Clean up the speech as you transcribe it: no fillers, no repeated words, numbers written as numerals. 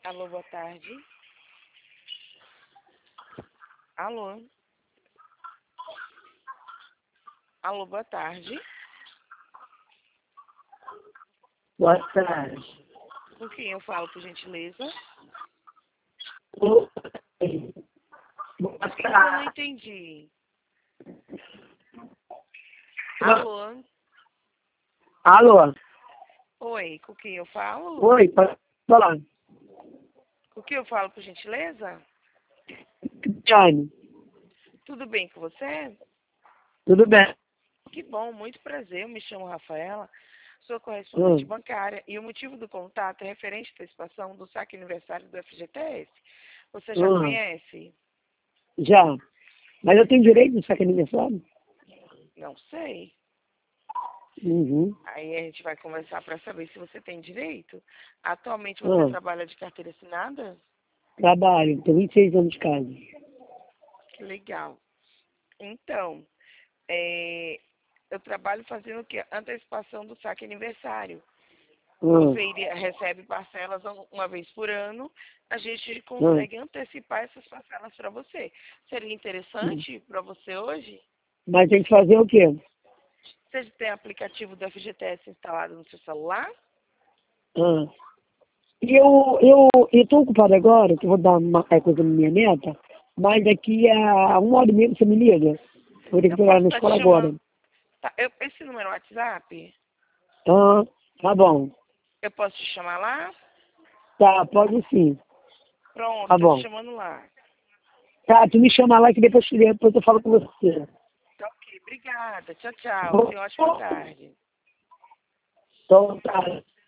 Alô, boa tarde. Alô? Alô, boa tarde. Boa tarde. Com quem eu falo, por gentileza? Boa Desculpa, eu não tarde. entendi. Alô? Alô? Oi, com quem eu falo? Oi, pode falar. Com quem eu falo, por gentileza? Jane, Tudo bem com você? tudo bem? Que bom, muito prazer. Eu me chamo Rafaela, sou correspondente bancária e o motivo do contato é referente à antecipação do saque aniversário do FGTS. Você já conhece? Já. Mas eu tenho direito de saque aniversário? Não sei. Uhum. Aí a gente vai conversar para saber se você tem direito. Atualmente você trabalha de carteira assinada? Trabalho, tenho 26 anos de casa. Que legal. Então, eu trabalho fazendo o quê? Antecipação do saque aniversário. Você recebe parcelas uma vez por ano, a gente consegue antecipar essas parcelas para você. Seria interessante para você hoje? Mas tem que fazer o quê? Você tem aplicativo do FGTS instalado no seu celular? Ah. E eu estou ocupado agora, que eu vou dar uma coisa pra minha neta, mas daqui a 1 hora e meia você me liga. Vou ter que Eu pegar ela posso na estar te escola agora. chamando. Tá, esse número é o WhatsApp? Tá bom. Eu posso te chamar lá? Tá, pode sim. Pronto, Tá tô te bom. chamando lá. Tá, tu me chama lá que depois eu falo com você. Tá ok, obrigada. Tchau, tchau. Tenha uma ótima tarde. Então, tá.